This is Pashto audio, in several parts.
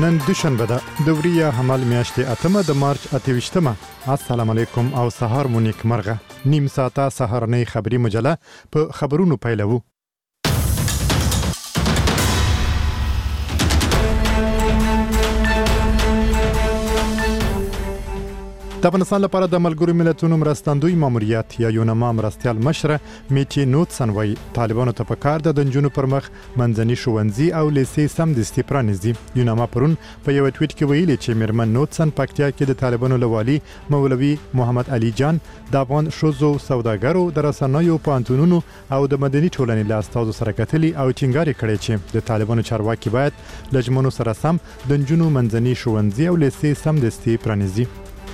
نن دوشنبه ده د وریا حمل میاشتې 8 د مارچ 28. السلام علیکم او سهار مو نیک مرغه. نیم ساعته سهارنۍ خبری مجله په خبرونو پیلوو. د افغانستان لپاره د ملګرو ملتونو مرستندوی ماموریت یا یونما مرستیال مشره میټي نوټسن وایي طالبانو ته پکار د دنجونو پر مخ منځني ښوونځي او لیسې سمدستي پرانیزي. یونما پرون په یو ټویټ کې ویلي چې میرمن نوټسن پکتیا کې د طالبانو لوالي مولوي محمد علي جان د افغان شوزو سوداګرو د رسنیو پانتونونو او د مدني ټولنې له استادو سره کتلي او ټینګار کړی چې د طالبانو چارواکي باید لجمنو سره سم دنجونو منځني ښوونځي او لیسې سمدستي پرانیزي.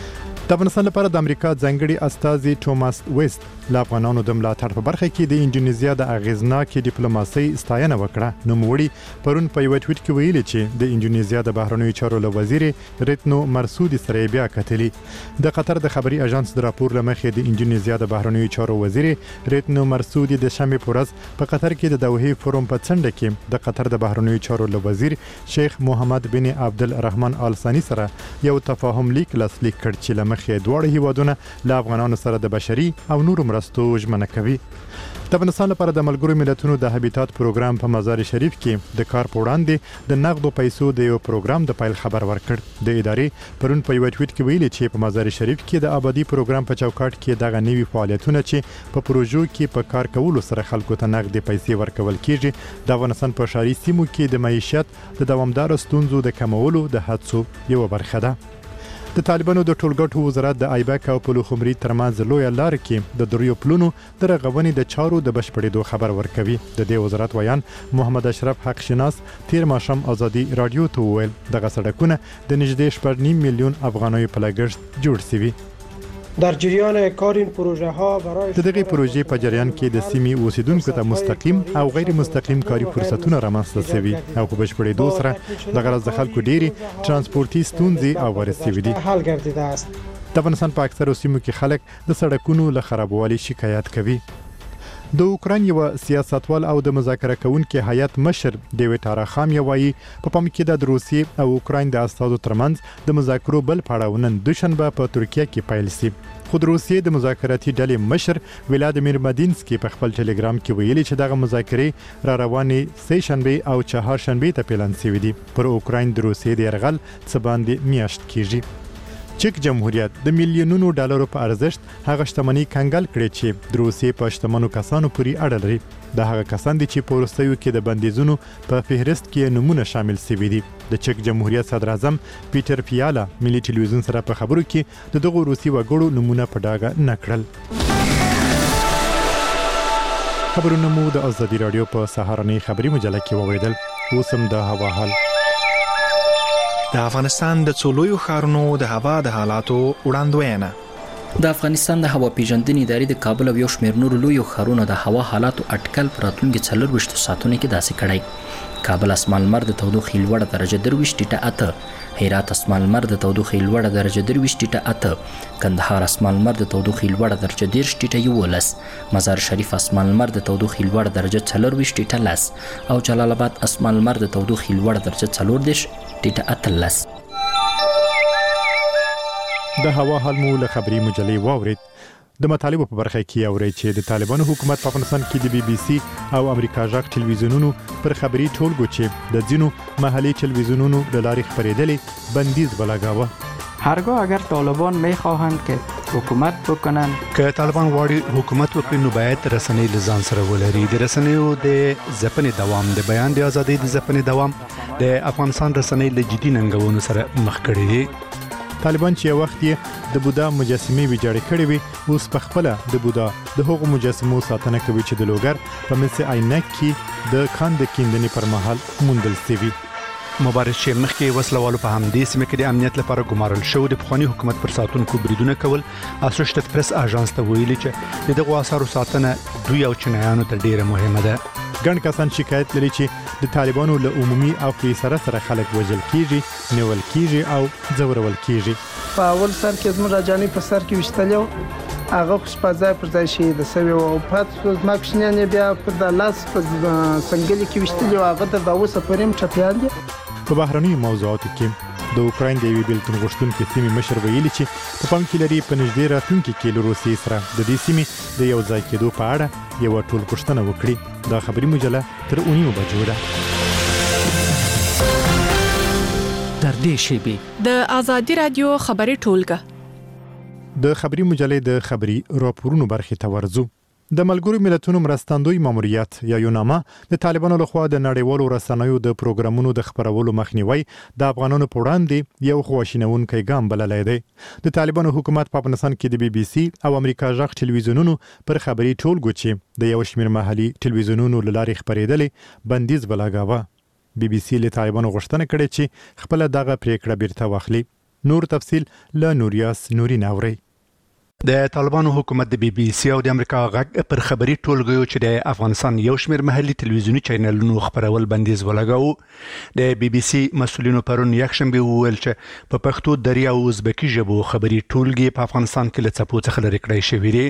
د افغانستان لپاره د امریکا ځانګړي استازي توماس ویست له افغانانو د ملاتړ په برخه کې د انډونیزیا د اغیزناکې ډیپلوماسۍ ستاینه وکړه. نوموړي پرون په یو ټویټ کې ویلي چې د انډونیزیا د بهرنیو چارو له وزیر ریتنو مرسودي سره بیا کتلي. د قطر د خبري اژانس د راپور لمخې د انډونیزیا د بهرنیو چارو وزیر ریتنو مرسودي د شنبه په ورځ په قطر کې د دوحې فورم په څنډه کې د قطر د بهرنیو چارو له وزیر شیخ محمد بن عبدالرحمن آل ثاني سره یو تفاهم لیک لاسلیک کړ چې لمخې دواړه هیوادونه له افغانانو سره د بشري او نورو مرستو ژمنه کوي. د افغانستان لپاره د ملګرو ملتونو د هابیتات پروګرام په مزار شریف کې د کار په وړاندې د نقدو پیسو د یو پروګرام د پیل خبر ورکړ. د ادارې پرون په یو ټویټ کې ویلي چې په مزار شریف کې د آبادی پروګرام په چوکاټ کې دغه نوي فعالیتونه چې په پروژو کې په کار کولو سره خلکو ته نقدي پیسې ورکول کیږي د افغانستان په ښاري سیمو کې د معیشت د دوامدار ستونزو د کمولو د هڅو یو برخه ده. د طالبانو د ټولګټو وزارت د ایبک او پلوخمري ترمنځ لوی لار کې د دریو پلونو د رغونې د چارو د بشپړېدو خبر ورکوي. د دې وزارت ویان محمد اشرف حق شناس تیر ماشام ازادي رادیو ته وویل دغه سړکونه د نږدې 8.5 میلیون افغانیو په لګښت جوړ شوي. در جریان کار این پروژه ها برای دغه پروژې په جریان کې د سیمې اوسیدونکو ته مستقیم او غیر مستقیم کاري فرصتونه رامنځته شوي او په بشپړېدو سره د غرض د خلکو ډېری ترانسپورتي ستونزې اواره شوي دي. حل گردیده است. د افغانستان په اکثرو سیمو کې خلک د سړکونو له خرابوالي شکایت کوي. د اوکراین یو سیاستوال او د مذاکره کوونکي هیئت مشر دیوید اراخام یوایي په پام کې د روسیې او اوکراین د استادو ترمنځ د مذاکرو بل پړاو نن دوشنبه په ترکیه کې پیل شي. خو د روسیې د مذاکراتي ډلې مشر ولادیمیر مدینسکي په خپل ټلګرام کې ویلي چې دغه مذاکرې را روانې سه شنبه او چهار شنبه ته پلان شوي دي. پر اوکراین د روسیې د یرغل څه باندې میاشت کېږي. چک جمهوریت د میلیونونو ډالرو په ارزښت هغه شتمنۍ کنګل کړې چې د روسیې په شتمنو کسانو پورې اړه لري. د هغه کسان دي چې په وروستیو کې د بندیزونو په فهرست کې نمونه شامل شوي دي. د چک جمهوریت صدر اعظم پیټر فیالا ملي ټلویزیون سره په خبرو کې دغه روسي وګړو نمونه په ډاګه نه کړل. خبرونه مو د ازادي رادیو په سهارنۍ خبري مجله کې واوریدل. اوس هم د هوا حال. د افغانستان د څولویو ښارونو د هوا د حالاتو وړاندوینه. د افغانستان د هوا پیژندنې ادارې د کابل او یو شمېر نورو لویو ښارونو د هوا حالاتو اټکل پر راتلونکي 24 ساعتونو کې داسې کړی. کابل اسمان لمر د تودوخې لوړه درجه 23.8، هرات اسمان لمر د تودوخې لوړه درجه 23.8، کندهار اسمان لمر د تودوخې لوړه درجه 30.11، مزار شریف اسمان لمر د تودوخې لوړه درجه 24.10 او جلال آباد اسمان لمر د تودوخې لوړه درجه 14.18. د هوا حال مو له خبري مجلې واورید. د مطالبه په برخه کې اوري چې د طالبانو حکومت په افغانستان کې د بي بي سي او امریکا جاک ټلویزیونونو پر خبري ټولګو چې د ځینو محلي ټلویزیونونو د لارې خبرېدلې بندیز بلګاوه. هرگاه اگر طالبان میخواهند که حکومت بکنن، که طالبان واړي حکومت وکړي نو باید رسنۍ لزان سره ولري. د رسنیو د ځپنې دوام، د بیان د ازادۍ د ځپنې دوام د افغانستان رسنۍ له جدي ننګونو سره مخ کړي دي. طالبان چې وخت یې د بودا مجسمې ویجاړې کړې وي اوس په خپل د بودا د هغو مجسمو ساتنه کوي چې د لوګر په منځ عینک کې د خان د کیندنې پر مهال موندل شوي. مبارز چې مخکې وسلوالو په همدې سیمه کې د امنیت لپاره ګمارل شو د پخواني حکومت پر ساتونکو بریدونه کول. اسوشیټډ پریس اژانس ته ویلي چې د دغو آثارو ساتنه دوی او چینایانو ته ډیره مهمه ده. ګڼ کسان شکایت لري چې د طالبانو له عمومي او فیصله سره خلک وژل کیږي، نیول کیږي او ځورول کیږي. په اول سر کې زموږ راجاني په سر کې وشتلو هغه خو په ځای پر ځای شي د سوي او پات ما کوشنیان بیا په د لاس په څنګه کې وشتلو هغه د اوسه پریم چپیان دي. په بهرنیو موضوعاتو کې د اوکراین د یوې بیلتون غوښتونکي سیمې مشر ویلي چې په پام کې لري په نږدې راتلونکي کې له روسیې سره د دې سیمې د یو ځای کېدو په اړه یوه ټولپوښتنه وکړي. دا خبري مجله تر 9 بجو ده. در دې شیبې د آزادي رادیو خبري ټولګه د خبري مجلې د خبري راپورونو برخې ته ورځو. د ملګرو ملتونو مرستندوی ماموریت یا یوناما د طالبانو لخوا د نړیوالو رسنیو د پروګرامونو د خبرولو مخنیوي د افغانانو په وړاندې یو خواشینونکی ګام بللی دی. د طالبانو حکومت په افغانستان کې د بي بي سي او امریکا غږ ټلویزیونونو پر خبري ټولګو چې د یو شمېر محلي ټلویزیونونو له لارې خبرېدلې بندیز ولګاوه. بي بي سي له طالبانو غوښتنه کړې چې خپل دغه پریکړه بیرته واخلي. نور تفصیل له نوریاس نورین اوري. د طالبانو حکومت د بي بي سي او د امریکا غږ پر خبري ټولګیو چې د افغانستان یو شمېر محلي ټلویزیونی چینلونو خبرول بندیز ولګاو. د بي بي سي مسؤلینو پرون یکشنبه وویل چې په پښتو دري او ازبکی ژبو خبري ټولګي په افغانستان کې له څپو څخه لرې کړی شوی دی.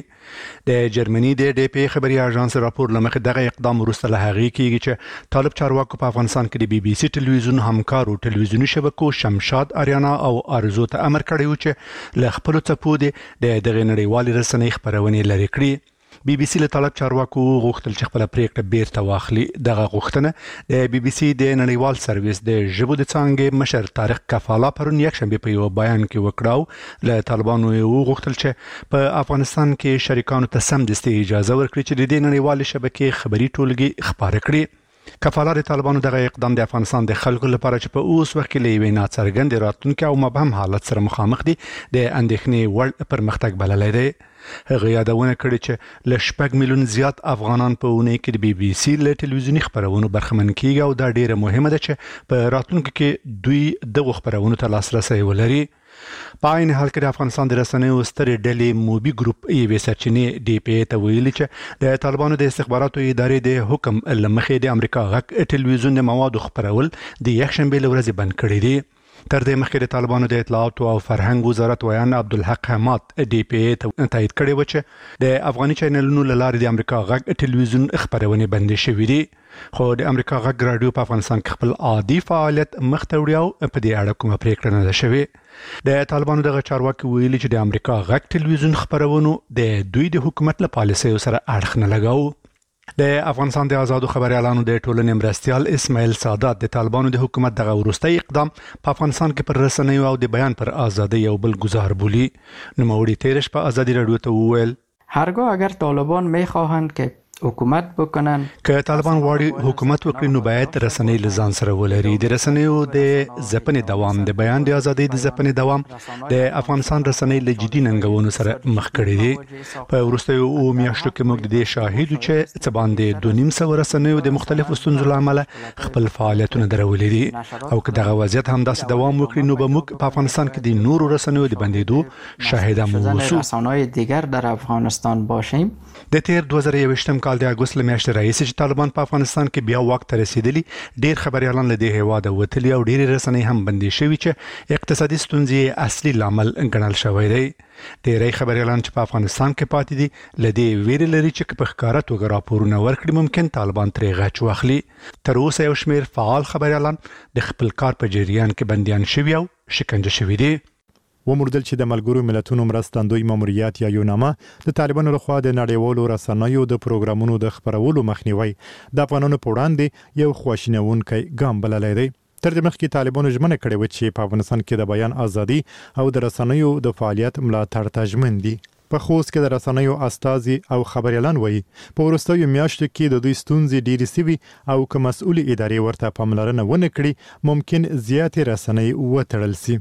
د جرمني د ډي پی خبري اژانس راپور لمخې دغه اقدام وروسته له هغې کېږي چې طالب چارواکو په افغانستان کې د بي بي سي ټلویزیون همکارو ټلویزیونی شبکو شمشاد اریانا او ارزو ته امر کړی و چې له خپل څپو د نړیوالې رسنۍ خبرونې لرې کړي. بي بي سي له طالب چارواکو غوښتل چې خپل پریکړه بیرته واخلي. دغه غوښتنه د بي بي سي د نړیوال سرویس د ژبو د څانګې مشر طارق کفاله پرون یکشنبه په یو بیان کې وکړاو. له طالبانو غوښتل چې په افغانستان کې شریکانو ته سمدستي اجازه ورکړي چې د دې نړیوال شبکې خبري ټولګي خبره کړي. کفاله د طالبانو دغه اقدام د افغانستان د خلکو لپاره چې په اوس وخت کې له یوې ناڅرګندې راتلونکي او مبهم حالت سره مخامخ دي د اندېښنې وړ پرمختګ بللی دی. هغه یادونه کړې چې له 6 میلیون زیات افغانان په اونۍ کې د بي بي سي له ټلویزیونی خبرونو برخمن کیږي او دا ډیره مهمه ده چې په راتلونکي کې دوی دغه خبرونو ته لاسرسي ولري. په عین حال کې د افغانستان د رسنیو سترې ډلې موبي ګروپ یوې سرچینې ډي پی ته ویلي چې د طالبانو د استخباراتو ادارې د حکم لمخې د امریکا غږ ټلویزیون د موادو خبرول د یکشنبه له ورځې بند کړی دی. تر دې مخکې د طالبانو د اطلاعات او فرهنګ وزارت ویان عبدالحق حماد ډي پی ته تایید کړی و چې د افغاني چینلونو له لارې د امریکا غږ ټلویزیون خبرونه بندې شوې دي. خو د امریکا غږ رادیو په افغانستان کې خپل عادي فعالیت مخ ته وړي او په دې اړه کومه پریکړه نه ده شوې. د طالبانو دغه چارواکي ویلي چې د امریکا غږ ټلویزیون خبرونو د دوی د حکومت له پالیسیو سره اړخ نه لګاو. د افغانستان د آزادو خبريالانو د ټولنې مرستيال اسماعیل سادات د طالبانو د حکومت دغه وروستي اقدام په افغانستان کې پر رسنیو او د بیان پر ازادي یو بل گزار بولی. نوموړي تیرش په آزادی رادیو ته وویل هرگاه اگر طالبان میخواهند که حکومت بکنن که طالبان واړي حکومت وکړي نو باید رسنۍ لزان سره ولري. د رسنیو د ځپنې دوام د بیان د ازادۍ د ځپنې دوام د افغانستان رسنۍ له جدي ننګونو سره مخ کړي دي. په وروستیو میاشتو کې موږ د دې شاهد چې څه باندې 2.5 رسنیو د مختلفو ستونزو له امله خپل فعالیتونه درولې دي او که دغه وضعیت هم داسې دوام وکړي نو به موږ په افغانستان کې د نورو رسنیو د بندېدو شاهد موضوع رسانه‌های دیگر در افغانستان باشیم. د تیر 2021 کال د اگست میاشتې راهیسې چې طالبان په افغانستان کې بیا واک ته رسیدلی ډیر خبريالان له دې هواده وتلي او ډیر رسنۍ هم بندې شوي چې اقتصادي ستونزې اصلي لامل ګڼل شوی دی. ډیری خبريالان چې په افغانستان کې پاتې دي لدې ویری لري چې په ښکارا توګه راپورونه ورکړي ممکن طالبان ترې غچ واخلي. تر اوسه یو شمېر فعال خبريالان د خپل کار په جریان کې بنديان شوي او شکنجه شوي دي. وموردل چې د ملګرو ملتونو مرستندوی ماموریت یا یوناما د طالبانو لخوا د نړیوالو رسنیو د پروګرامونو د خبرولو مخنیوي د افغانانو په وړاندې یو خواشینونکی ګام بللی دی. تر دې مخکې طالبانو ژمنه کړې و چې په افغانستان کې د بیان ازادي او د رسنیو د فعالیت ملاتړ ته ژمن دي. په خوست کې د رسنیو استازي او خبريالان وایي په وروستیو میاشتو کې د دوی ستونزې ډېرې سوي او که مسؤل ادارې ورته پاملرنه ونه کړي ممکن زیاتې رسنۍ وتړل سي.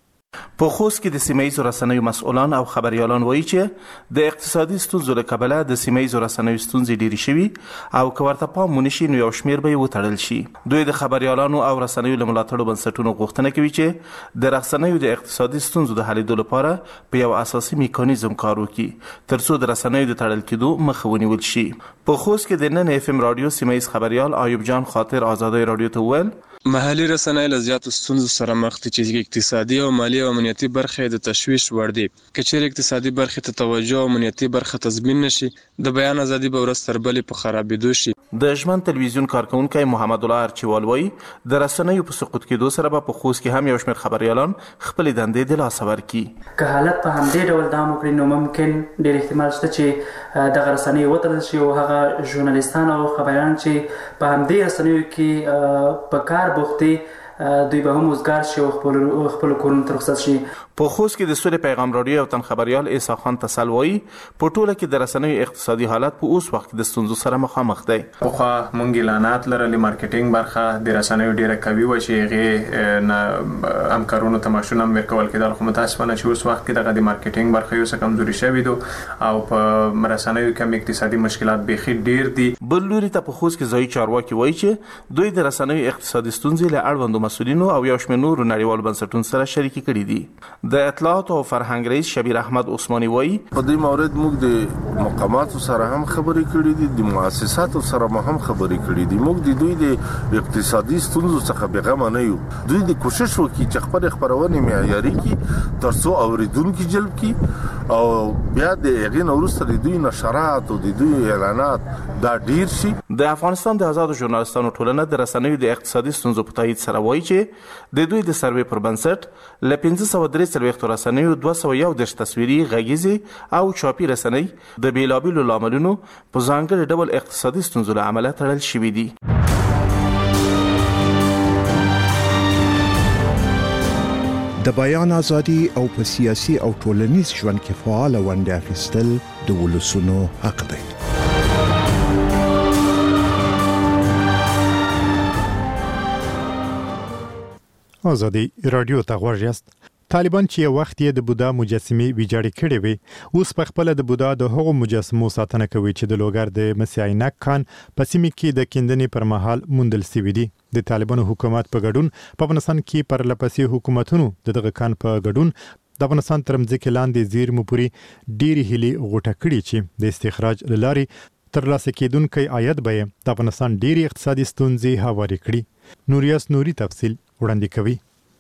په خوست کې د سیمه‌ایزو رسنیو مسؤلان او خبريالان وایي چې د اقتصادي ستونزو له کبله د سیمه‌ایزو رسنیو ستونزې ډېرې شوي او که ورته پام ونه شي نو یو شمېر به یې وتړل شي. دوی د خبريالانو او رسنیو له ملاتړو بنسټونو غوښتنه کوي چې د رسنیو د اقتصادي ستونزو د حلېدو لپاره په یو اساسي میکانیزم کار وکړي ترڅو د رسنیو د تړل کېدو مخه ونیول شي. په خوست کې د نن اف ام رادیو سیمه‌ایز خبريال ایوب جان خاطر آزادی رادیو ته وویل محلي رسنۍ له زیاتو ستونزو سره مخ دي چې اقتصادي او مالي او امنیتي برخې د تشویش وړ دي. که چیرې اقتصادي برخې ته توجه او امنیتي برخه تضمین نشي، د بیان ازادي به ورځ تر بلې په خرابېدو شي. د ژمن تلویزیون کارکونکی محمد الله ارچیوال وایي د رسنیو په سقوط کېدو سره به په خوست کې هم یو شمېر خبریالان خپلې دندې د لاسه ورکړي. که حالت په همدې ډول دوام وکړي نو ممکن ډېر احتمال شته چې دغه رسنۍ وتړل شي او هغه ژورنالیستان او خبریالان چې په همدې رسنیو کې په کار بوخت دي دوی به هم وزګار شي او خپل کورونو ته رخصت شي. په خوست کې د سولې پیغام راډیو او تن خبریال عیسی خان تسل وایي په ټوله کې د رسنیو اقتصادي حالت په اوس وخت کې د ستونزو سره مخامخ دی. پخوا مونږ اعلانات لرلې، مارکیټینګ برخه د رسنیو ډیره قوي و چې هغې همکارانو ته معاشونه هم ورکول کېدل، خو متاسفانه چې اوس وخت کې دغه د مارکیټینګ برخه یو څه کمزوري شوې ده او په رسنیو کې هم اقتصادي مشکلات بیخي ډیر دي. بل لوري ته په خوست کې ځایي چارواکي وایي چې دوی د رسنیو اقتصادي ستونزې له اړوندو مسؤلینو او یو شمېر نورو نړیوالو بنسټونو سره شریکې کړي دي. د اطلاعات او فرهنګ رئیس شبیر احمد عثماني وایي په دې مورد موږ د مقاماتو سره هم خبرې کړې دي، د مؤسساتو سره هم خبرې کړې دي. موږ د دوی د اقتصادي ستونزو څخه بېغمه نه یو. دوی د کوشش وکړي چې خپل خبرونه معیاري کړي ترڅو اوریدونکو جلب کړي او بیا د هغې نه وروسته د دوی نشرات او د دوی اعلانات دا ډیر شي. د افغانستان د آزادو ژورنالستانو ټولنه د رسنیو د اقتصادي ستونزو په تایید سره وایي چې د دوی د سروې پر بنسټ له 543 رسنیو 211 تصویري، غږیزي او چاپي رسنۍ د بیلابیلو لاملونو په ځانګړي ډول اقتصادي ستونزو له امله تړل شوي دي. د بیان ازادي او په سیاسي او ټولنیز ژوند کې فعال ونډه اخیستل د ولسونو حق دی. آزادی رادیو ته غوږ یاست. طالبان چې یو وخت یې د بودا مجسمې ویجاړې کړې وي، اوس په خپل د بودا د هغو مجسمو ساتنه کوي چې د لوګر د مسیح عینک خان په سیمه کې د کیندنې پر مهال موندل شوي دي. د طالبانو حکومت په ګډون په افغانستان کې پر لپسې حکومتونو دغه خان په ګډون د افغانستان تر مځکې لاندې زیرمو پورې ډېرې هیلې غوټه کړي چې د استخراج له لارې ترلاسه کېدونکی عاید به د افغانستان ډېرې اقتصادي ستونزې هوارې کړي. نوریاس نوري تفصیل وړاندې کوي.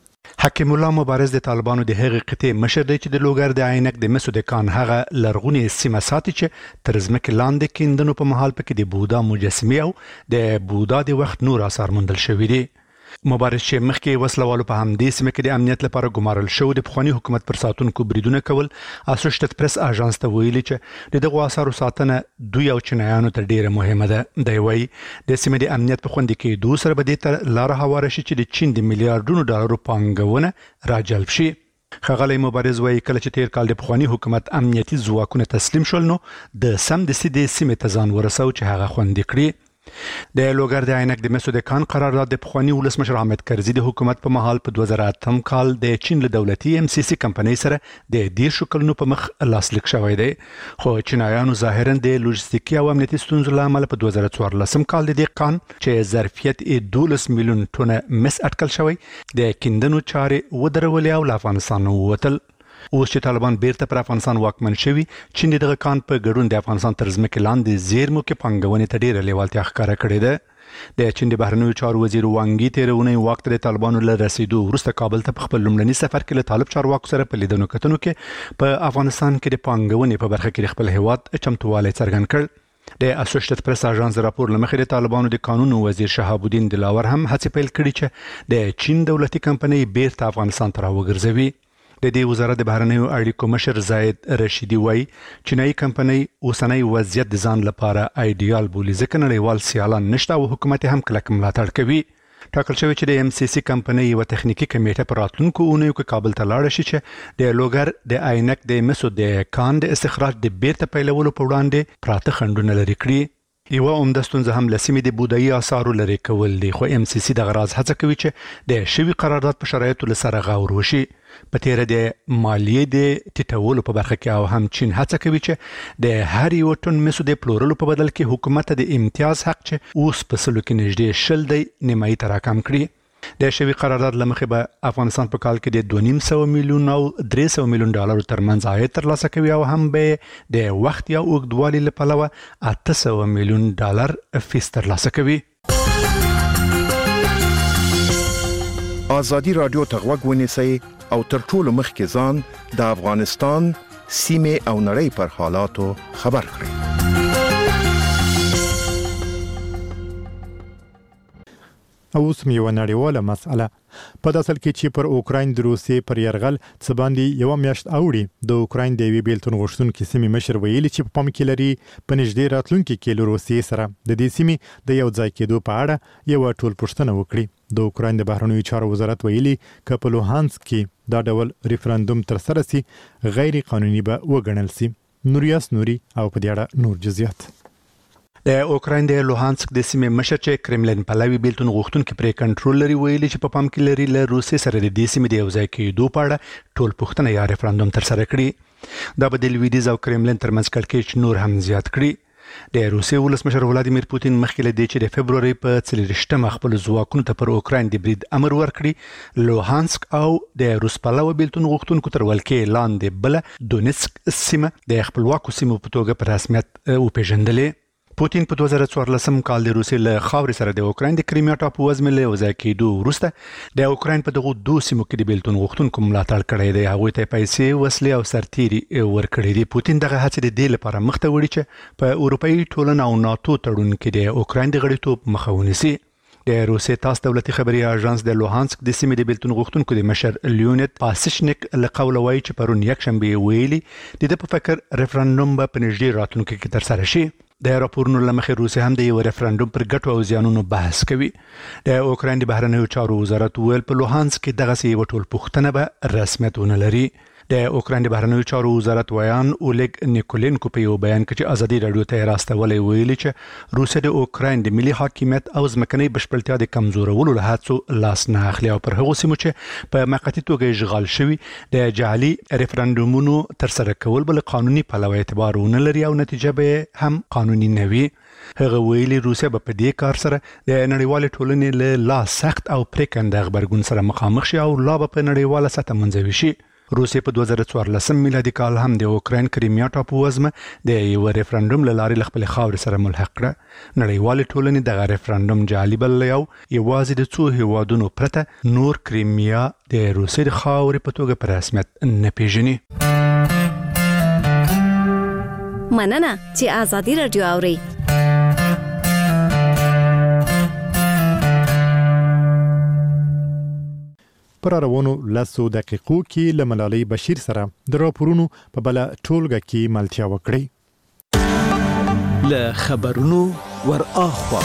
حکیم الله مبارز د طالبانو د هغې قطعې مشر دی چې د لوګر د عینک د مسو د کان هغه لرغونې سیمه ساتي چې تر ځمکې لاندې کیندنو په مهال پکې د بودا مجسمې او د بودا د وخت نور آثار موندل شوي دي. مبارز چې مخکې وسلوالو په همدې سیمه کې د امنیت لپاره ګمارل شو د پخواني حکومت پر ساتونکو بریدونه کول، اسوشیټډ پریس اژانس ته ویلي چې د دغو آثارو ساتنه دوی او چینایانو ته ډیره مهمه ده. دی وایي د سیمې د امنیت په خوندي کېدو سره به دې ته لاره هواره شي چې د چین د میلیارډونو ډالرو پانګونه راجلب شي. ښاغلی مبارز وایي کله چې تیر کال د پخواني حکومت امنیتي ځواکونه تسلیم شول نو د سمدستي د سیمې ته ځان ورسو چې هغه خوندي کړي. د لوګر د عینک د مسو د کان قرارداد د پخواني ولسمشر حامد کرزي د حکومت په مهال په 2008 کال د چین له دولتي MCC کمپنۍ سره د 10 کلونو په مخ لاسلیک شوی دی، خو چینایانو ظاهرا د لوجستیکي او امنیتي ستونزو له امله په 2014 کال د دې کان چې ظرفیت 12 میلیون ټنه مس اټکل شوی د کیندنو چارې ودرولې او له افغانستان ووتل. اوس چې طالبان بیرته پر افغانستان واکمن شوي، چین دغه کان په ګډون د افغانستان تر ځمکې لاندې زیرمو کې پانګونې ته ډېره لیوالتیا ښکاره کړې ده. د چین د بهرنیو چارو وزیر وانګي تېره اونۍ واک ته د طالبانو له رسېدو وروسته کابل ته په خپل لومړني سفر کې له طالب چارواکو سره په لیدنو کتنو کې په افغانستان کې د پانګونې په برخه کې د خپل هیواد چمتووالی څرګند کړ. د اسوشیټډ پریس اژانس راپور له مخې د طالبانو د قانون وزیر شهاب الدین دلاور هم هڅې پیل کړي چې د چین دولتي کمپنۍ بیرته افغانستان ته راوګرځوي. د دې وزارت د بهرنیو اړیکو مشر زاید رشیدي وایي چینایي کمپنۍ اوسنی وضعیت د ځان لپاره ایډیال بولي ځکه نړیوال سیالان نشته او حکومت هم کلک ملاتړ کوي. ټاکل شوی چې د MCC کمپنۍ یو تخنیکی کمیټه پر راتلونکو اونیو کې کابل ته لاړ شي چې د لوګر د عینک د مسو د کان د استخراج د بیرته پیلولو په وړاندې پراته خنډونه لري کړي. یوه عمده ستونزه هم له سیمې د بودایي آثارو لرې کول دي، خو MCC دغه راز هڅه کوي چې د شوي قرارداد په شرایطو له سره غور وشي. په تیره د مالیې د ټیټولو په برخه کې او هم چین هڅه کوي چې د هر یو ټن مسو د پلورلو په بدل کې حکومت د امتیاز حق چې اوس په سلو کې نږدې 10 دی نیمایي ته راکم کړي. د شوي قرارداد له مخې به افغانستان په کال کې د 2.5 میلیون او 300 میلیون ډالرو ترمنځ عاید ترلاسه کوي او هم به د وخت یا اوږدوالي له پلوه 800 میلیون ډالر فیس ترلاسه کوي. ازادي رادیو ته غوږ ونیسئ او تر ټولو مخکې ځان د افغانستان سیمې او نړۍ پر حالاتو خبر کړئ. اوس یو نړیواله مسأله په داسل کې چې پر اوکراین د روسیې پر يرغل څه باندې یو میاشت اوړي د اوکراین د وی بیلتون غوښتونکو سیمې مشر ویلي چې په پام کې لري په نږدې راتلونکي کې له روسیې سره د دې سیمې د یو ځای کېدو په اړه یو ټول پوښتنه وکړي. د اوکراین د بهرنیو چارو وزارت ویلي چې په لوهانسک کې دا ډول ریفرندوم تر سره سي غیر قانوني به وګڼل سي. نوریاس نوري او په دې اړه نور جزئیات. د اوکراین د لوهانسک د سیمې مشر چې کرملین پلاوی بیلتون غوښتونکو پرې کنټرول لري ویلي چې په پام کې لري له روسیې سره د دې سیمې د یو ځای کېدو په اړه ټول پوښتنه یا ریفرندوم تر سره کړي. دا به د لویدیځ او کرملین ترمنځ کړکېچ نور هم زیات کړي. د روسیې ولسمشر ولادیمیر پوتین مخکې له دې چې د فبروري په 24 خپل ځواکونو ته پر اوکراین د برید امر ورکړي، لوهانسک او د روس پلاوی بیلتون غوښتونکو تر ولکې لاندې بل دونیتسک سیمه د خپلواکو سیمو په توګه په رسمیت وپېژندلې. پوتین په 2014 کال د روسیې له خاورې سره د اوکراین د کریمیا ټاپو وزمې له وځای کېدو وروسته د اوکراین په دغه دوه سیمو کې د بیلتون غوښتونکو ملاتړ کړی دی. هغوی ته پیسې، وسلې او سرتیري ورکړي دي. پوتین دغه هڅې د دې لپاره مخته وړي چې په اروپאי ټولنه او ناتو تړون کې د اوکراین د غړیتوب مخه ونیسي. د روسیې تاس دولتي خبري اژانس د لوهانسک د سیمې د بیلتون غوښتونکو د مشر لیونید پاسیشنیک له قوله وایي چې پرون یکشنبه ویلي د په فکر ریفرندوم به په نږدې راتلونکي کې تر سره شي. د راپورونو لمخې روسیه هم د یو ریفرندوم پر ګټو او زیانونو بحث کوي. د اوکراین د بهرنیو چارو وزارت ویل په لوهانسک کې دغه یو ټول پوښتنه به رسمیت ونه لري. د اوکراین د بهرنیو چارو وزارت ویان اولیګ نیکولینکو په یو بیان کې چې ازادي رادیو ته راستولې ویلي چې روسیه د اوکراین د ملي حاکمیت او ځمکنۍ بشپړتیا د کمزورولو له هڅو لاس نه اخلي او پر هغو سیمو چې په موقتي توګه اشغال شوي د جعلي ریفرندومونو تر سره کول بل قانوني پلوه اعتبار ونه لري او نتیجه به هم قانوني نه وي. هغه ویلي روسیه به په دې کار سره د نړیوال ټولنې له لا سخت او پریکنده خبرګون سره مخامخ شي او لا به په نړیواله سطح منځوي شي. روسیه په 2014 میلادي کال هم د اوکراین کریمیا ټاپو وزمه د یو ریفرندوم له لارې خپل خاورې سره ملحق کړه. نړیوال ټولنې دغه ریفرندوم جعلي بللی او یوازې د څو هیوادونو پرته نور کریمیا د روسیې د خاورې په توګه په رسمیت نه پیژني. مننه چې ازادي رادیو اوري. پر روانو لاسو دقیقو کې له ملالۍ بشیر سره د راپورونو په بل ټولګه کې ملتیا وکړي. له خبرونو ور اخوا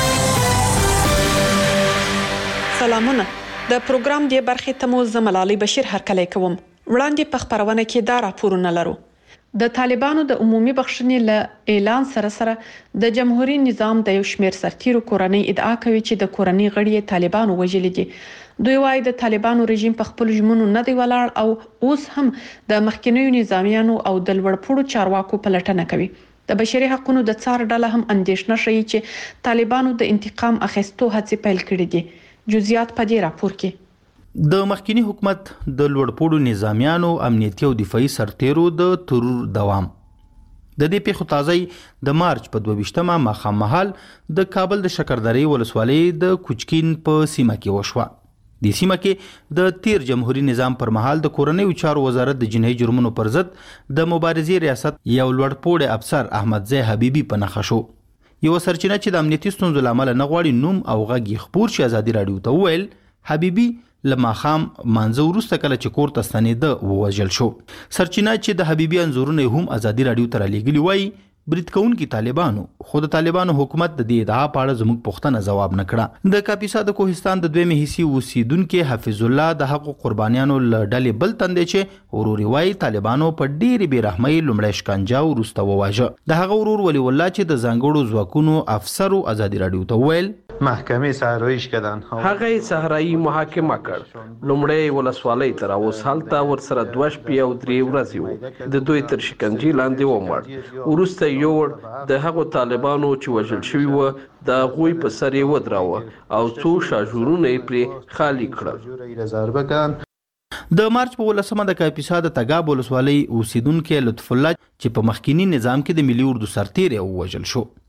سلامونه. د پروګرام دی برخې ته مو زملالۍ بشیر هرکلی کوم. وړاندې په خبرونه کې دا راپورونه لرو. د طالبانو د عمومي بخښنې له اعلان سره د جمهوریت نظام د یو شمېر سرتیرو کورنۍ ادعا کوي چې د کورنۍ غړي طالبانو وژلي دي. دوی وايي د طالبانو رژیم په خپل ژمنو نه دی ولاړ او اوس هم د مخکینیو نظامیانو او د لوړپوړو چارواکو په لټه کوي. د بشري حقوقو د څار ډله هم اندېښنه شوي چې طالبانو د انتقام اخیستو هڅې پیل کړې دي. جزئیات په دې راپور کې. د مخکینی حکومت د لوړپوړو نظامیانو امنیتي او دفاعي سرتیرو د ترور دوام. د دې پیښو تازه د مارچ په 22مه ماښام مهال د کابل د شکردرې ولسوالۍ د کوچکین په سیمه کې وشوه. د سیمه کې د تیر جمهوریت نظام پر مهال د کورنیو چارو وزارت د جنایي جرمونو پر ضد د مبارزې ریاست یو لوړپوړی افسر احمدزی حبیبي په نښه شو. یو سرچینه چې د امنیتي ستونزو له امله نه غواړي نوم او غږ خپور شي ازادي رادیو ته وویل حبیبي له ماښام مانځه وروسته کله چې کور ته ستنېده ووژل شو. سرچینه چې د حبیبي انځورونه هم ازادي رادیو ته رالیږلي وایي برید کوونکي طالبانو خو د طالبانو حکومت د دې ادعا په اړه زموږ پوښتنه ځواب نه کړه. د کاپیسا د کوهستان د دویمې حصې اوسیدونکي حفیظ الله د حقوق قربانیانو له ډلې بل تن دی چې ورور وایي طالبانو په ډېرې بې رحمۍ لومړی شکنجه وروسته وواژه. د هغه ورور ولی الله چې د ځانګړو ځواکونو افسرو ازادي رادیو ته وویل محکمه صحرایي کردن هغه صحرایي محاکمه کړ. لومړی ولسوالۍ تر اوس هلته ورسره 2 شپې او 3 ورځې وو. د دوی تر شکنجې لاندې ومړ. وروسته یو د هغو طالبانو چې وژل شوي وو د هغوی په سر یې ودراوه او څو شاژورونه یې پرې خالي کړل. د مارچ په 18مه د کاپیسا د تګاب ولسوالۍ اوسیدونکي لطف الله چې په مخکینی نظام کې د ملي اردو سرتیر وژل شو.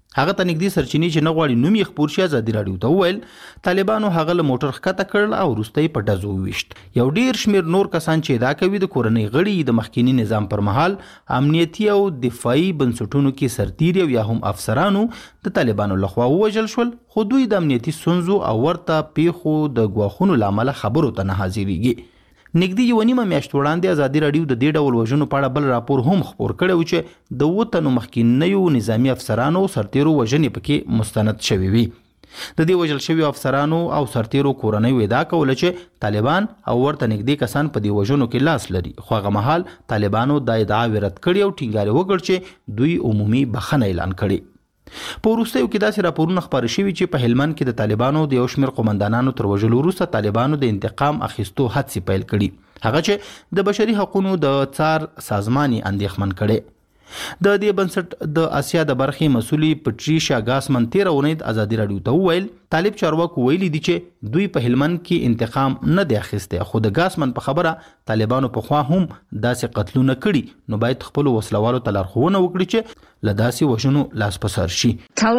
هغه ته نږدې سرچینې چې نه غواړي نوم یې خپور شي ازادي راډیو ته وویل طالبانو هغه له موټر ښکته کړل او وروسته یې په ډزو وویشت. یو ډیر شمېر نور کسان چې ادعا کوي د کورنۍ غړي د مخکینی نظام پر مهال امنیتي او دفاعي بنسټونو کې سرتیري او یا هم افسرانو د طالبانو لخوا ووژل شول، خو دوی د امنیتي ستونزو او ورته پیښو د ګواښونو له امله خبرو ته نه حاضرېږي. نږدې یوه نیمه میاشت وړاندې ازادي راډیو د دې ډول وژنو په اړه بل راپور هم خپور کړی و چې د 7 تنو مخکینیو نظامي افسرانو او سرتیرو وژنې پکې مستند شوې وي. د دې وژل شویو افسرانو او سرتیرو کورنیو ادعا کوله چې طالبان او ورته نږدې کسان په دې وژنو کې لاس لري، خو هغه مهال طالبانو دا ادعا رد کړې او ټینګار یې وکړ چې دوی عمومي بخښنه اعلان کړې. په وروستیو کې داسې راپورونه خپاره شوي چې په هلمند کې د طالبانو د یو شمېر قومندانانو تر وژلو وروسته طالبانو د انتقام اخیستو هڅې پیل کړي، هغه چې د بشري حقوقو د څار سازمان یې اندېښمن کړي. د دې بنسټ د اسیا د برخې مسؤلي پټریشیا ګاسمن 13 اونۍ د ازادي راډیو ته وویل طالب چارواکو ویلي دي چې دوی په هلمند کې انتقام نه دی اخیستی، خو د ګاسمن په خبره طالبانو په خوا هم داسې قتلونه کړي، نو باید خپل وسلوالو ته لارښوونه وکړي چې له داسې وژنو لاس په سر شي.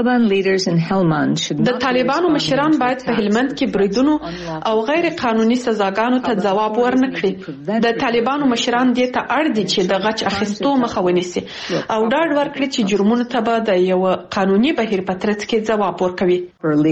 د طالبانو مشران باید په هلمند کې بریدونو او غیر قانوني سزاګانو ته ځواب ورنکړي. د طالبانو مشران دې ته اړ دي چې د غچ اخیستو مخه ونیسي او ډاډ ورکړي چې جرمونو ته به د یو قانوني بهیر په ترڅ کې ځواب ورکوي.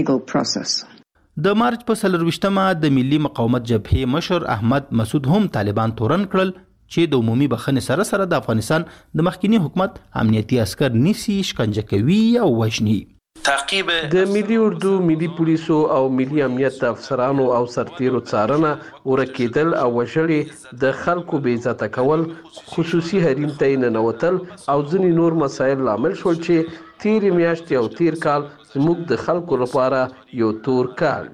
د مارچ په 24مه د ملي مقاومت جبهې مشر احمد مسعود هم طالبان تورن کړل چې د عمومي بخښنې سره سره د افغانستان د مخکینی حکومت امنیتي عسكر نیسي، شکنجه کوي او وژني. تعقیب د ملي اردو، ملي پولیسو او ملي امنیت افسرانو او سرتیرو څارنه، ورکېدل او وژلې، د خلکو بې عزته کول، خصوصي حریم ته ننوتل او ځینې نور مسایل لامل شول چې تیر میاشتې او تیر کال زموږ د خلکو لپاره یو تور کال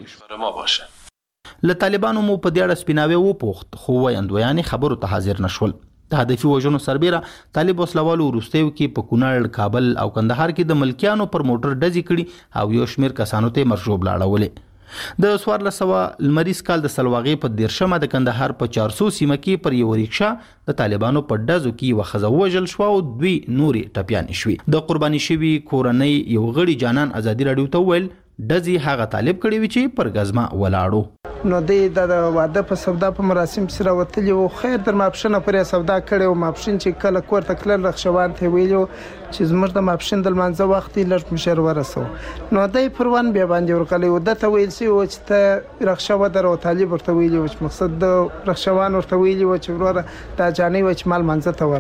له طالبانو مو په دې اړه سپیناوی وپوښت، خو ویاندویانې خبرو ته حاضر نشول. د هدفي وژنو سربیره طالب وسلوالو وروستیو کې په کونړ، کابل او کندهار کې د ملکیانو پر موټر ډزې کړي او یو شمېر کسانو ته مرشوب لاړولې. د 1400 لمریز کال د سلواغې په 13مه د کندهار په 400 سیمه کې پر یو ریکشا د طالبانو په ډزو کې یوه ښځه ووژل شوه او 2 نورې ټپیانې شوې. د قرباني شوي کورنۍ یو غړي جانان ازادي راډیو ته وویل ډزې هغه طالب کړی وي چې پر ګزمه ولاړو. نو د واده په سودا په مراسم سره وتلی وو، خیر در ماپښینه پرې سودا کړی وو. ماپښین چې کله کور ته تلل رخشوان ته ویلو چې زموږ د ماپښین د لمانځه وخت یې لږ مشر ورسو، نو دی پروان بیا باندې ورغلی و. دته ویل شي و چې ته رخصه ودرو. طالب ورته ویلي و چې مقصد د رخصوان ورته ویلي و چې وروره دا جانې و چې مال منځه ته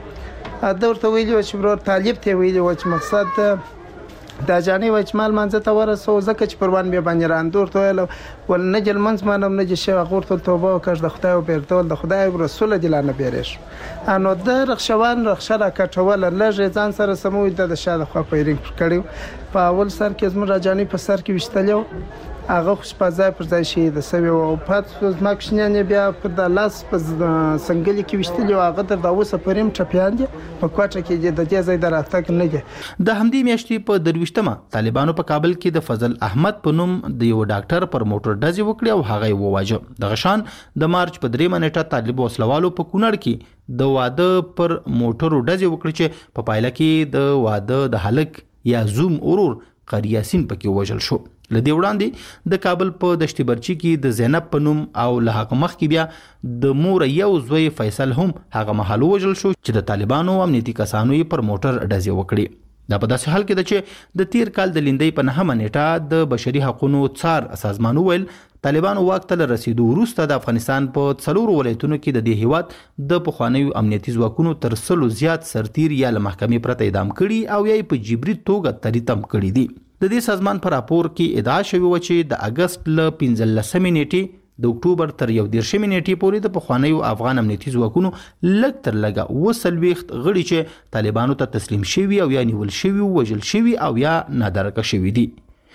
ورسو. دا ورته ویلي و چې ورور طالب ته ویلي و چې مقصد دا جانې و چې مال منځه ته ورسو، ځکه چې پروان بیا باندې راندور ته ویل ول نه جل منځ مانم نه چې شغه ورته توبه وکړ د خدای او بیرتول د خدای او رسول دلانه بیرش. انو د رخصوان رخصه را کټول لږ ځان سره سموي د شاده خو پیرنګ کړیو. په اول سر کې زموږ راجانې په سر کې وشتلیو، هغه خو په ځای پر ځای شي د سوي او پات ما کښنه بیا په د لاس په سنگل کې وشتلیو. هغه د اوسه پریم ټپیان دي په کوټه کې د دې ځای دراتک نه دي. د همدې میاشتې په 23مه طالبانو په کابل کې د فضل احمد په نوم د یو ډاکټر پر موټر ډزې وکړې او هغه یې وواژه. د غشان د مارچ په 3 نیټه طالب وسلوالو په کونړ کې د واده پر موټرو ډزې وکړې چې په پایله کې د واده د هلک یا زوم اورور قریاسین پکې وژل شو. لدې وړاندې د کابل په دشتي برچی کې د زینب په نوم او له هغه مخکې بیا د مور یو زوی فیصل هم هغه مهال وژل شو چې د طالبانو امنیتي کسانو یې پر موټر ډزې وکړې. دا په داسې حال کې ده چې د تیر کال د لیندۍ په 9مه نیټه د بشري حقوقو څار سازمان ویل طالبانو واک ته رسیدو وروسته د افغانستان په 4 ولایتونو کې د دې هیواد د پخوانیو امنیتي ځواکونو تر 100 زیات سرتیر یا له محکمې پرته اعدام کړي او یا په جبري توګه تریتم کړي دي. د دې سازمان پر راپور کې ادعا شوی و چې د اگست ل 15مې نیټې د اکتوبر تر 11مې نیټې پورې د پخوانیو افغان امنیتي ځواکونو لږ تر لږه 240 غړي چې طالبانو ته تسلیم شوي او یا نیول شوي، وژل شوي او یا نادرکه شوي دي.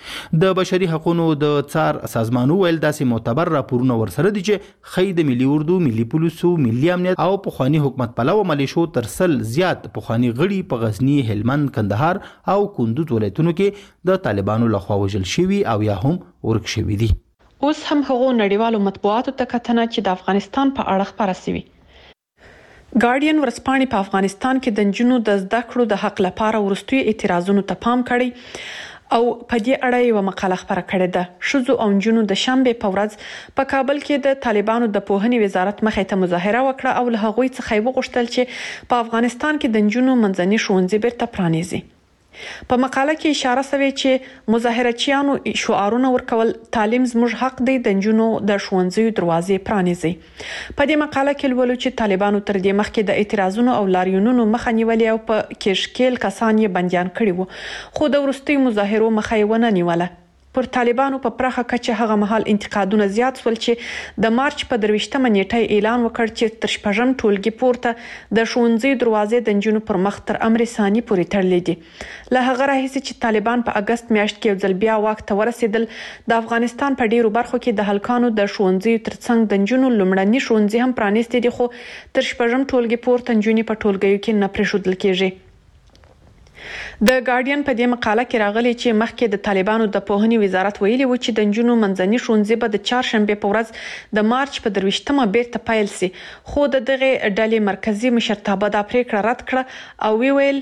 د بشري حقوقو د څار سازمان ویل داسې معتبر راپورونه ورسره دي چې خې د ملي اردو، ملي پولیسو، ملي امنیت او پخوانی حکومت پلو ملیشو تر 100 زیات پخوانی غړي په غزنی، هلمند، کندهار او کندوز ولایتونو کې د طالبانو لخوا وژل شوي او یا هم ورک شوي دي. اوس هم هغو نړیوالو مطبوعاتو ته کتنه چې د افغانستان په اړه خبره شوي. ګارډین ورځپاڼې په افغانستان کې د نجونو د زده کړو د حق لپاره وروستي اعتراضونو ته پام کړی او په دې اړه یو مقاله خبره کړې ده. ښځو او نجونو د شنبې په ورځ په کابل کې د طالبانو د پوهنې وزارت مخې ته مظاهره وکړه او له هغوی څخه یې وغوښتل چې په افغانستان کې د نجونو منځني ښوونځي بیرته پرانیزي. په مقاله کې اشاره شوې چې مظاهرچیانو شعارونه ورکول تعلیم زموږ حق دی، د نجونو د ښوونځیو دروازې پرانیزي. په دې مقاله کې لولو چې طالبانو تر دې مخکې د اعتراضونو او لاریونونو مخه نیولې او په کې شکیل کسان یې بندیان کړي وو، خو د وروستي مظاهرو مخه یې ونه نیوله. پر طالبانو په پراخه کچه هغه مهال انتقادونه زیات شول چې د مارچ په 23مه نیټه اعلان وکړ چې تر شپږم ټولګي پورته د ښوونځي دروازې د نجونو پر مخ تر امر ثاني پورې تړلې دي. له هغه راهیسې چې طالبان په اگست میاشت کې یو ځل بیا واک ته ورسېدل، د افغانستان په ډیرو برخو کې د هلکانو د ښوونځي ترڅنګ د نجونو لومړني ښوونځي هم پرانیستي دي، خو تر شپږم ټولګي پورته نجونې په ټولګیو کې نه پرېښودل کېږي. د ګارډین په دې مقاله کې راغلي چې مخکې د طالبانو د پوهنې وزارت ویلي و چې د نجونو منځني ښوونځي به د چهارشنبې په ورځ د مارچ په 23مه بیرته پیل سي، خو د دغه ډلې مرکزی مشرتابه دا پریکړه رد کړه او ویل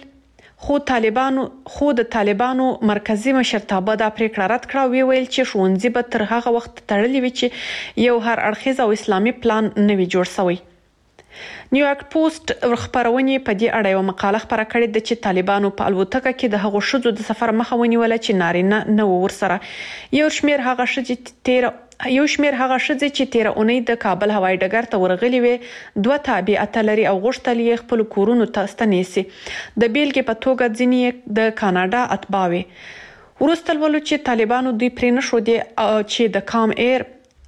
خو د طالبانو مرکزی مشرتابه دا پریکړه رد کړه او ویل چې ښوونځي به تر هغه وخت تړلي وي چې یو هر اړخیز او اسلامي پلان نوي جوړ شوی. نیویارک پوسټ خبرونه په دې اړه یو مقاله خبره کړې ده چې طالبانو په الوتکه کې د هغو ښځو د سفر مخه ونیوله چې نارینه نه ورسره. یو شمیر هغه ښځې چې 13 اونۍ د کابل هوایي ډګر ته ورغلي وي 2 تابعیت لري او غوښتل یې خپل کورونو ته ستنیسي. د بیلګې په توګه ځینې د کاناډا اتباع وي. وروسته ولو چې طالبانو دوی پرې نشو دي چې د کام ایر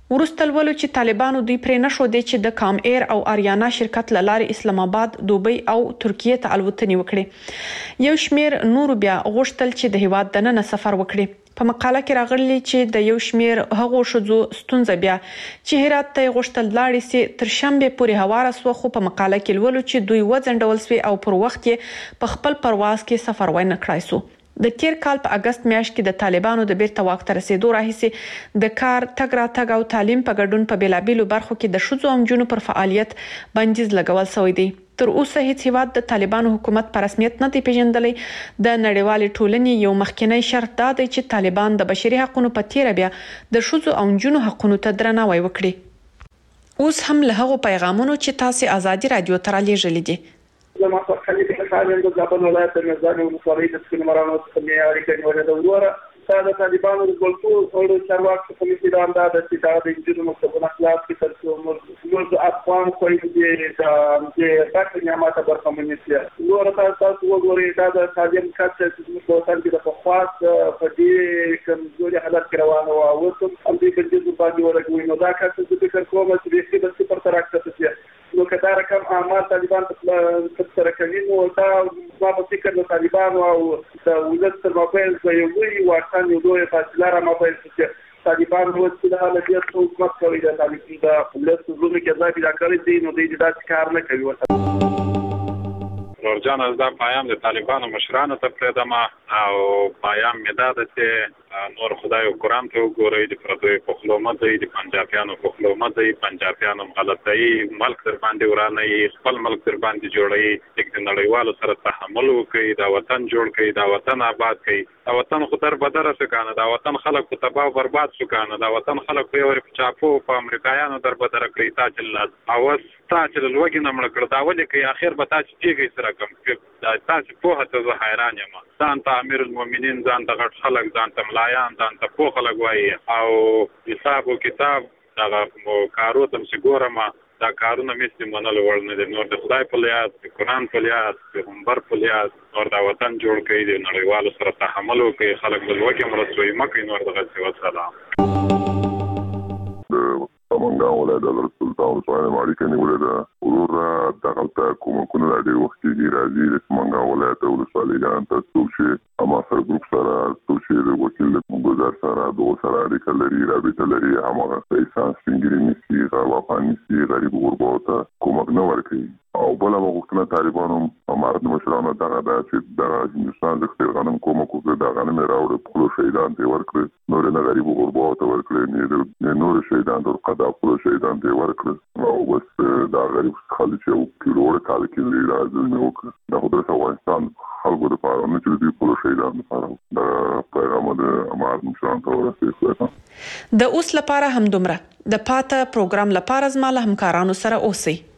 د کام ایر او آریانا شرکت له لارې اسلام آباد، دوبۍ او ترکیه ته الوتنې وکړي. یو شمیر نور بیا غوښتل چې د هیواد دننه سفر وکړي. په مقاله کې راغلي چې د یو شمیر هغو ښځو ستونزه بیا چې هرات ته غوښتل لاړې سي تر شنبې پورې هواره سوه، خو په مقاله کې لولو چې دوی وځنډول سوي او پر وخت یې په خپل پرواز کې سفر ونه کړای سو. د تیر کال په اگست میاشت کې د طالبانو د بیرته واک ته رسیدو راهیسې د کار تګ راتګ او تعلیم په ګډون په بیلابیلو برخو کې د ښځو او نجونو پر فعالیت بندیز لګول شوی دی. تر اوسه هیڅ هیواد د طالبانو حکومت په رسمیت نه دی پیژندلی. د نړیوالې ټولنې یو مخکینی شرط دا دی چې طالبان د بشري حقوقو په تیره بیا د ښځو او نجونو حقوقو ته درناوی وکړي. اوس هم له هغو پیغامونو چې تاسو آزادي رادیو ته رالیږلي دي. زما په خلیفه خالد د زابل ولایت د نظام ولسوالۍ د سپین مرانو څخه معیاري کډوالۍ د وروره د طالبانو د ګلټو او چارواکو کمیټې د اندازه چې دا د انجینرونو مکتبونو خلاص کې ترڅو موږ افغان کوي د تاسو نعمت برخمنې سي وروره تاسو وګورئ دا د تعلیم کچه چې موږ په تل کې د خواص په دې کمزوري حالت کې روانه او اوس هم دې کډوالۍ باندې ورګوي. نو دا کار چې فکر کوم چې د صفر تر راکته نو کدا رقم اعمال طالبان تر کوي نو دا ما په فکر د طالبان او د ولادت تر مابین یو لوی واټن یو لوی فاصله را مابین چې طالبان وڅ د حالت حکومت کوي د طالبان د ولادت زونه کې ځای پیدا کړی دی نو دوی دا کار نه کوي. نورجان از دا پیام د طالبانو مشرانو ته پرېدم او پیام مې دا ده چې نور خدای او قرآن ته وګورئ، د پردیو په خولو مه ځئ، د پنجابیانو په خولو مه ځئ، پنجابیانو غلطوي، ملک در باندې ورانوي، خپل ملک در باندې جوړوي، د نړیوالو سره تحمل وکړئ، دا وطن جوړ کړئ، دا وطن آباد کړئ. دا وطن خو در بدره شو کنه، دا وطن خلک په تباہ او برباد شو کنه، دا وطن خلک په یو چاپو په امریکایانو در بدره کړی تا چې اوس تا چې لوګي نه مړ کړ دا ولې کې اخر به تا چې کېږي سره کوم دا تاسو په هڅه زه حیران یم. ځان ته امیر المؤمنین، ځان ته غټ خلک، ځان ته ملایان، ځان ته پوه خلک وایي او حساب او کتاب دغه کارو ته چې ګورم دا کارونه مې منلو وړ نه دي. نور د خدای په لیاس، د قرآن په لیاس، د پیغمبر په لیاس نور دا وطن جوړ کړي، د نړیوالو سره تحمل وکړي، خلک د لوږې مرستوي مه کوي. نور دغسې وسلام. سمنګان ولایت د سلطان ولسوالۍ اړیکه نیولې ده. وروره دغلته کومکونه ډېر وخت کېږي راځي د سمنګان ولایت ولسوالۍ ته څوک چې اما سره ګروپ سره توشیر وکیل ګذر سره دو سره اړیکه لري رابطه لري هغه انسان سپینګری نسی غواپان نسی غریب غرباته کومک نه ورکوي او بل وختونه طالبانو امارت مشرانو دغه چې د هندستان د خپل غنم کومک وکړ د غنم راوړ په شهیدان ته ورکړ نور نه غریب غرباته ورکړ نه نور شهیدان د قضا په شهیدان ته ورکړ او بس دا غریب خالص یو کیلوړ کال کې راځي نو د قدرت افغانستان خلکو لپاره نه چې دوی په شهیدان لپاره دا پیغام د امارت مشرانو ته ورسېږي د اوس لپاره هم دومره د پاته پروګرام لپاره زما له همکارانو سره اوسئ